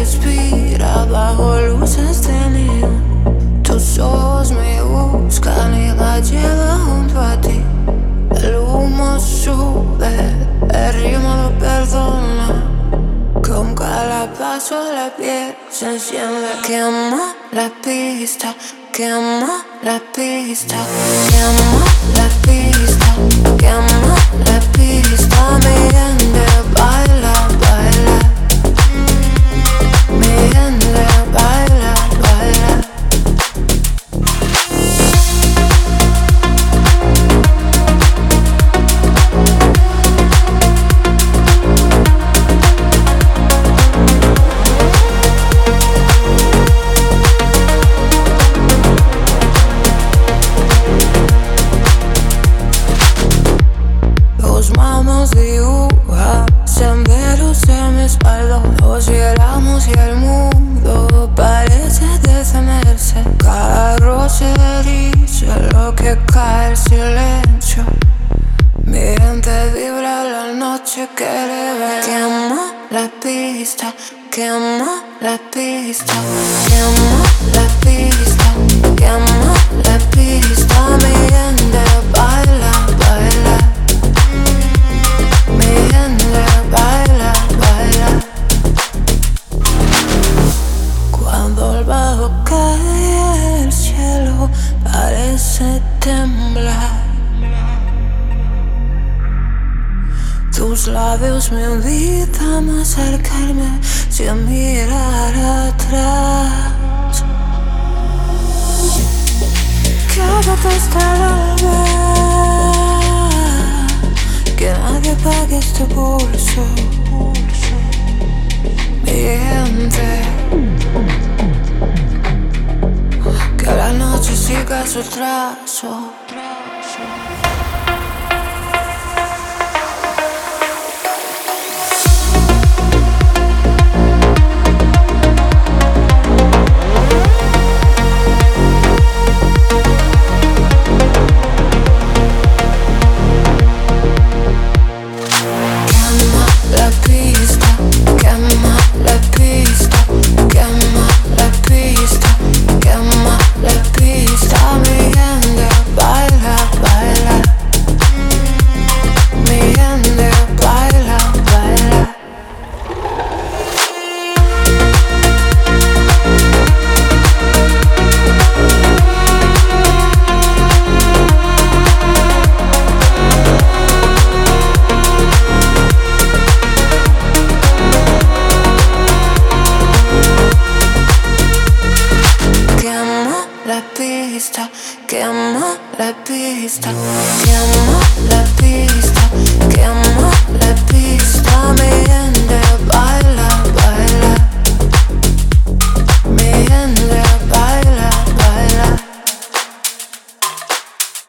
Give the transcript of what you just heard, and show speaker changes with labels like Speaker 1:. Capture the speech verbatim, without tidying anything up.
Speaker 1: respira bajo luces de neón. Tus ojos me buscan y la llevan junto a ti. El humo sube, el ritmo lo perdona. Con cada paso la piel se enciende. Quema la pista, quema la pista, quema la pista, quema la pista. Mi gente baila, baila. Mi gente baila, baila. Dibuja senderos en mi espalda. Nos viéramos y el mundo parece detenerse. Cada roce dice lo que cae el silencio. Mi mente vibra, la noche quiere ver. Quema la pista, quema la pista, quema la pista, quema la pista. Mi gente baila, baila. Mi gente baila, baila. Cuando el bajo cae, el cielo parece temblar. Tus labios me invitan a acercarme sin mirar atrás. Quédate hasta el alba, que nadie pague este pulso. Mi gente, que la noche siga su trazo. Quema la pista, quema la pista.